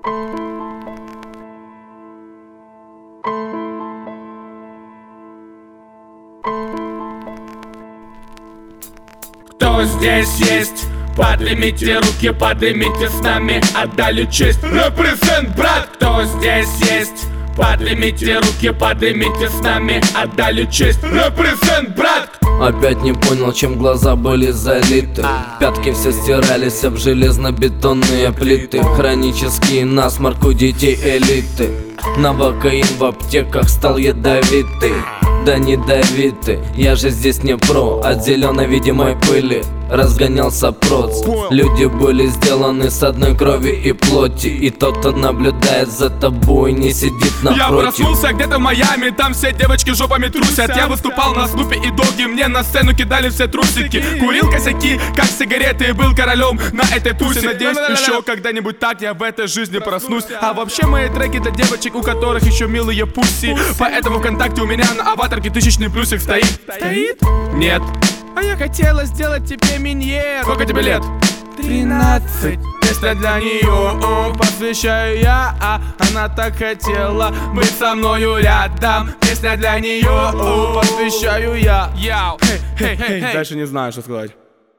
Кто здесь есть? Поднимите руки, поднимите с нами, отдали честь. Represent, брат! Кто здесь есть? Поднимите руки, поднимите с нами, отдали честь. Represent, брат! Опять не понял, чем глаза были залиты. Пятки все стирались об железно-бетонные плиты. Хронический насморк у детей элиты. Новокаин в аптеках стал ядовитый. Да не дави ты, я же здесь не про. От зеленой видимой пыли разгонялся проц. Люди были сделаны с одной крови и плоти. И тот, кто наблюдает за тобой, не сидит напротив. Я проснулся где-то в Майами, там все девочки жопами трусят. Я выступал на Снупе и Доги, мне на сцену кидали все трусики. Курил косяки, как сигареты, и был королем на этой тусе. Надеюсь, еще когда-нибудь так я в этой жизни проснусь. А вообще мои треки для девочек, у которых еще милые пусси. Поэтому ВКонтакте у меня на аватарке 1000-ный плюсик стоит. Стоит? Нет. А я хотела сделать тебе миньет. Сколько тебе лет? 13. Песня для нее, посвящаю я, она так хотела быть со мною рядом. Песня для нее, посвящаю я. Дальше не знаю, что сказать.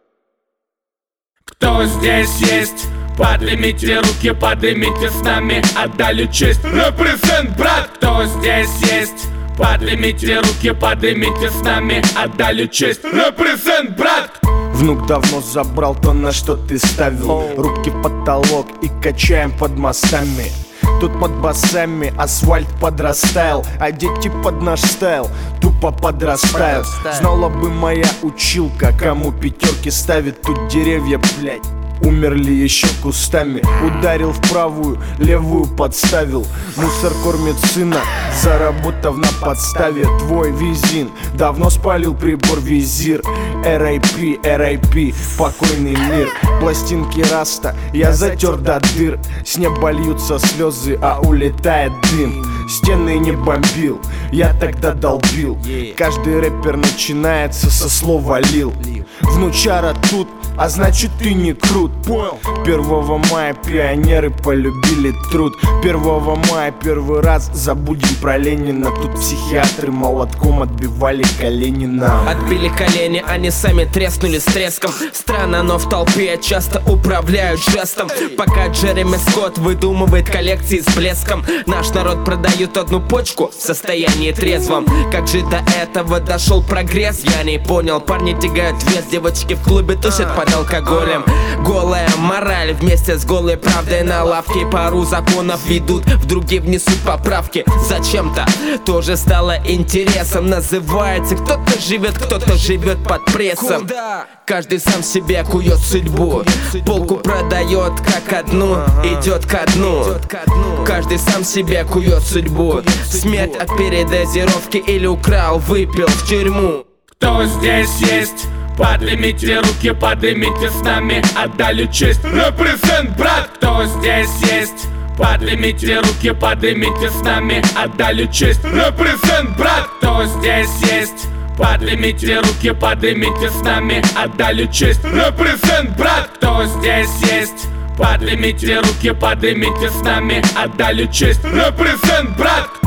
Кто здесь есть? Поднимите руки, поднимите с нами, отдали честь. Represent, брат! Кто здесь есть? Поднимите руки, поднимите с нами, отдали честь. Represent, брат! Внук давно забрал то, на что ты ставил. Руки в потолок и качаем под мостами. Тут под басами асфальт подрастаял, а дети под наш стайл тупо подрастают. Знала бы моя училка, кому пятерки ставит. Тут деревья, блять, умерли еще кустами. Ударил в правую, левую подставил. Мусор кормит сына, заработав на подставе. Твой визин давно спалил прибор визир. R.I.P, R.I.P, покойный мир. Пластинки раста, я затер до дыр. С неба льются слезы, а улетает дым. Стены не бомбил, я тогда долбил. Каждый рэпер начинается со слова лил. Внучара тут, а значит ты не крут. 1 мая пионеры полюбили труд. 1 мая первый раз забудем про Ленина. Тут психиатры молотком отбивали Калинина. Отбили колени, они сами треснули с треском. Странно, но в толпе часто управляют жестом. Пока Джереми Скотт выдумывает коллекции с блеском, наш народ продает одну почку в состоянии трезвом. Как же до этого дошел прогресс, я не понял. Парни тягают вес, девочки в клубе тусят под алкоголем. Голая мораль вместе с голой правдой на лавке. Пару законов ведут, в другие внесут поправки. Зачем-то тоже стало интересом. Называется, кто-то живет под прессом. Каждый сам себе кует судьбу. Полку продает как одну, идет ко дну. Каждый сам себе кует судьбу. Смерть от передозировки или украл, выпил в тюрьму. Кто здесь есть? Поднимите руки, поднимите с нами, отдали честь. Represent, брат! Кто здесь есть? Поднимите руки, поднимите с нами, отдали честь. Represent, брат! Кто здесь есть? Поднимите руки, поднимите с нами, отдали честь. Represent, брат! Кто здесь есть? Поднимите руки, поднимите с нами, отдали честь. Represent, брат!